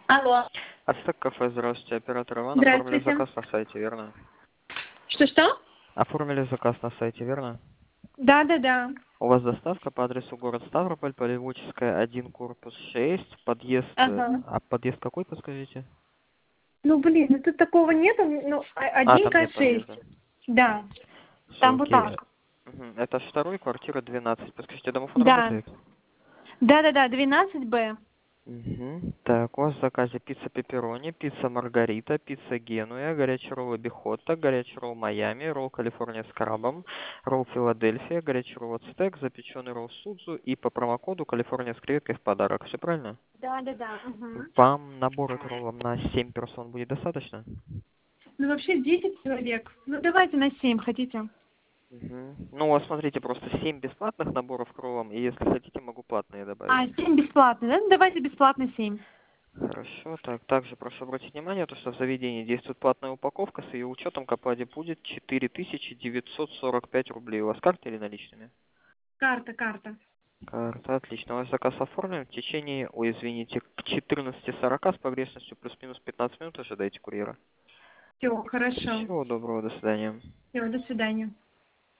Алло. Ацтек кафе, здравствуйте. Оператор Иван. Оформили Здравствуйте. заказ на сайте, верно? Что-что? Оформили заказ на сайте, верно? Да. У вас доставка по адресу город Ставрополь, Полеводческая, 1, корпус 6, подъезд... Ага. А подъезд какой, подскажите? Ну, блин, ну тут такого нету. Ну, А, один там нет К6. подъезда. Да. Все, Там вот окей. так. Мгм. Это второй, квартира 12. Подскажите, домофон Да. работает? Да, 12Б. Угу. Так, у вас в заказе пицца пепперони, пицца маргарита, пицца генуя, горячий ролл бихотта, горячий ролл Майами, ролл Калифорния с крабом, ролл Филадельфия, горячий ролл ацтек, запеченный ролл судзу и по промокоду Калифорния с креветкой в подарок. Все правильно? Да. Угу. Вам набор к роллам на 7 персон будет достаточно? Ну, вообще 10 человек. Ну, давайте на 7 хотите. Угу. Ну, у вас, смотрите, просто 7 бесплатных наборов к роллам, и если хотите, могу платные добавить. 7 бесплатно, да? Ну, давайте бесплатно 7. Хорошо, так, также прошу обратить внимание, то, что в заведении действует платная упаковка, с ее учетом к оплате будет 4945 рублей. У вас карта или наличными? Карта. Карта, отлично. У вас заказ оформлен в течение, ой, извините, к 14:40 с погрешностью плюс-минус 15 минут ожидайте курьера. Все, хорошо. Всего доброго, до свидания. Все, до свидания.